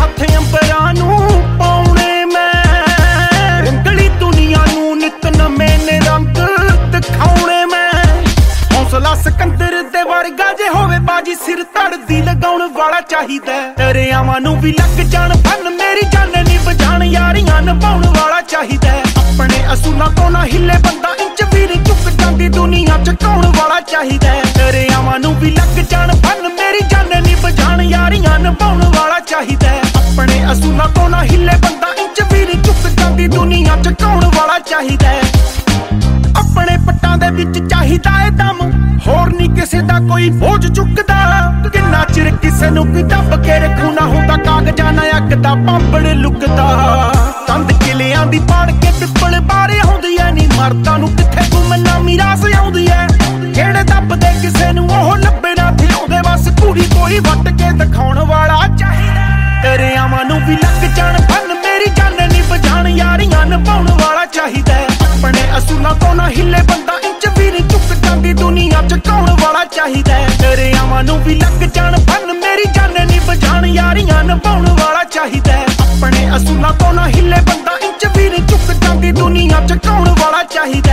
ਹੱਥ ਅੰਬਰਾਂ ਨੂੰ ਪਾਉਣੇ ਮੈਂ। ਰੰਗਲੀ ਦੁਨੀਆ ਨੂੰ ਨਿਤ ਨਵੇਂ ਨੇ ਰੰਗ ਦਿਖਾਉਣੇ ਮੈਂ। ਹੌਸਲਾ ਸਿਕੰਦਰ ਦੇ ਵਰਗਾ ਜੇ ਹੋਵੇ ਬਾਜੀ, ਸਿਰ ਧੜਦੀ ਲਗਾਉਣ ਵਾਲਾ ਚਾਹੀਦਾ। ਦਰਿਆਵਾਂ ਨੂੰ ਵੀ ਲੱਗ ਜਾਣ ਫਨ, ਮੇਰੀ ਜਾਨ ਨੀ ਬਜਾਣ, ਯਾਰੀਆਂ ਨਿਭਾਉਣ ਵਾਲਾ ਚਾਹੀਦਾ। ਆਪਣੇ ਅਸੂਲਾਂ ਤੋਂ ਨਾ ਹਿੱਲੇ ਬੰਦਾ, ਇੰਚ ਵੀ ਨੀ ਝੁਕ ਜਾਂਦੀ ਦੁਨੀਆ ਝੁਕਾਉਣ ਵਾਲਾ ਚਾਹੀਦਾ। ਦਰਿਆਵਾਂ ਨੂੰ ਵੀ ਲੱਗ ਜਾਣ ਫਨ, ਮੇਰੀ ਜਾਨ ਨੀ ਬਜਾਣ, ਯਾਰੀਆਂ ਨਿਭਾਉਣ ਵਾਲਾ ਚਾਹੀਦਾ। ਆਪਣੇ ਅਸੂਲਾਂ ਤੋਂ ਨਾ ਹਿੱਲੇ ਬੰਦਾ, ਇੰਚ ਵੀ ਨੀ ਝੁਕ ਜਾਂਦੀ ਦੁਨੀਆ ਝੁਕਾਉਣ ਵਾਲਾ ਚਾਹੀਦਾ। ਆਪਣੇ ਪੱਟਾਂ ਦੇ ਵਿੱਚ ਚਾਹੀਦਾ ਏ ਦਮ, ਹੋਰ ਨੀ ਕਿਸੇ ਦਾ ਕੋਈ ਬੋਝ ਚੁੱਕਦਾ। ਕਿੰਨਾ ਚਿਰ ਕਿਸੇ ਨੂੰ ਕੋਈ ਦੱਬ ਕੇ ਰੱਖੂ, ਨਾ ਹੁੰਦਾ ਕਾਗਜ਼ਾਂ ਨਾ ਅੱਗ ਦਾ ਪਾਪੜ ਲੁਕਦਾ। ਕੰਧ ਕਿਲਿਆਂ ਦੀ ਪਾੜ ਕੇ ਪਿੱਪਲ ਬਾਰੇ ਆਉਂਦੀ ਐ, ਨੀ ਮਰਦਾਂ ਨੂੰ ਕਿੱਥੇ ਗੁੰਮਨਾਮੀ ਰਾਸ ਆਉਂਦੀ ਐ। ਜਿਹੜੇ ਦੱਬਦੇ ਕਿਸੇ ਨੂੰ ਉਹ ਲੱਭੇ ਨਾ ਥਿਆਉਂਦੇ, ਬਸ ਕੁੜੀ ਕੋਈ ਵੱਟ ਕੇ ਦਿਖਾਉਣ ਵਾਲਾ ਚਾਹੀਦਾ। ਦਰਿਆਵਾਂ ਨੂੰ ਵੀ ਲੱਗ ਜਾਣ ਫਨ, ਮੇਰੀ ਜਾਨ ਨੀ ਬਜਾਣ, ਯਾਰੀਆਂ ਨਿਭਾਉਣ ਵਾਲਾ ਚਾਹੀਦਾ। ਆਪਣੇ ਅਸੂਲਾਂ ਤੋਂ ਨਾ ਹਿੱਲੇ ਬੰਦਾ, ਇੰਚ ਵੀ ਨੀ ਝੁਕ ਜਾਂਦੀ ਦੁਨੀਆ ਝੁਕਾਉਣ ਵਾਲਾ ਚਾਹੀਦਾ। ਦਰਿਆਵਾਂ ਨੂੰ ਵੀ ਲੱਗ ਜਾਣ ਫਨ, ਮੇਰੀ ਜਾਨ ਨੀ ਬਜਾਣ, ਯਾਰੀਆਂ ਨਿਭਾਉਣ ਵਾਲਾ ਚਾਹੀਦਾ। ਆਪਣੇ ਅਸੂਲਾਂ ਤੋਂ ਨਾ ਹਿੱਲੇ ਬੰਦਾ, ਇੰਚ ਵੀ ਨੀ ਝੁਕ ਜਾਂਦੀ ਦੁਨੀਆ ਝੁਕਾਉਣ ਵਾਲਾ ਚਾਹੀਦਾ।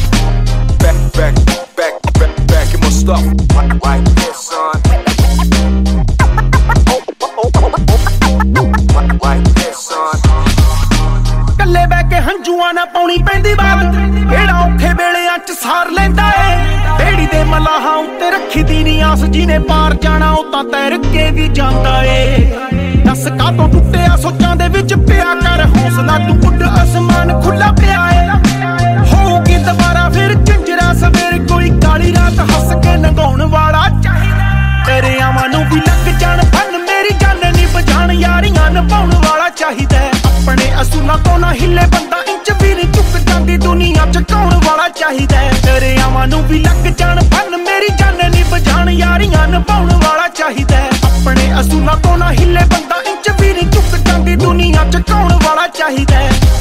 Back in my stuff right there, son. Right there, son. ਕੱਲੇ ਬਹਿ ਕੇ ਹੰਝੂਆਂ ਨਾ ਪਾਉਣੀ ਪੈਂਦੀ ਬਾਤ, ਕਿਹੜਾ ਔਖੇ ਵੇਲਿਆਂ ਚ ਸਾਰ ਲੈਂਦਾ ਏ। ਬੇੜੀ ਦੇ ਮਲਾਹਾਂ ਉੱਤੇ ਰੱਖੀ ਦੀ ਨੀ ਆਸ, ਜਿਹਨੇ ਪਾਰ ਜਾਣਾ ਉਹ ਤਾਂ ਤੈਰ ਕੇ ਵੀ ਜਾਂਦਾ ਏ। ਦੱਸ ਕਾਹਤੋਂ ਟੁੱਟਿਆ ਸੋਚਾਂ ਦੇ ਵਿੱਚ ਪਿਆ, ਕਰ ਹੌਸਲਾ ਤੂੰ ਉੱਡ, ਅਸਮਾਨ ਖੁੱਲਾ ਪਿਆ ਏ। ਹੋਊਗੀ ਦੁਬਾਰਾ ਫਿਰ ਝੰਜਰਾ ਸਵੇਰ, ਕੋਈ ਕਾਲੀ ਰਾਤ ਹੱਸ ਕੇ ਲੰਘਾਉਣ ਵਾਲਾ ਚਾਹੀਦਾ। ਦਰਿਆਵਾਂ ਨੂੰ ਵੀ ਲੱਗ ਜਾਣ ਫਨ, ਮੇਰੀ ਜਾਨ ਨੀ ਬਜਾਣ, ਯਾਰੀਆਂ ਨਿਭਾਉਣ ਵਾਲਾ ਚਾਹੀਦਾ। ਆਪਣੇ ਅਸੂਲਾਂ ਤੋਂ ਨਾ ਹਿੱਲੇ ਬੰਦਾ, ਇੰਚ ਵੀ ਨੀ ਝੁਕ ਜਾਂਦੀ ਦੁਨੀਆ ਝੁਕਾਉਣ ਵਾਲਾ ਚਾਹੀਦਾ। ਦਰਿਆਵਾਂ ਨੂੰ ਵੀ ਲੱਗ ਜਾਣ ਫਨ, ਮੇਰੀ ਜਾਨ ਨੀ ਬਜਾਣ, ਯਾਰੀਆਂ ਨਿਭਾਉਣ ਵਾਲਾ ਚਾਹੀਦਾ। ਆਪਣੇ ਅਸੂਲਾਂ ਤੋਂ ਨਾ ਹਿੱਲੇ ਬੰਦਾ, ਇੰਚ ਵੀ ਨੀ ਝੁਕ ਜਾਂਦੀ ਦੁਨੀਆ ਝੁਕਾਉਣ ਵਾਲਾ ਚਾਹੀਦਾ।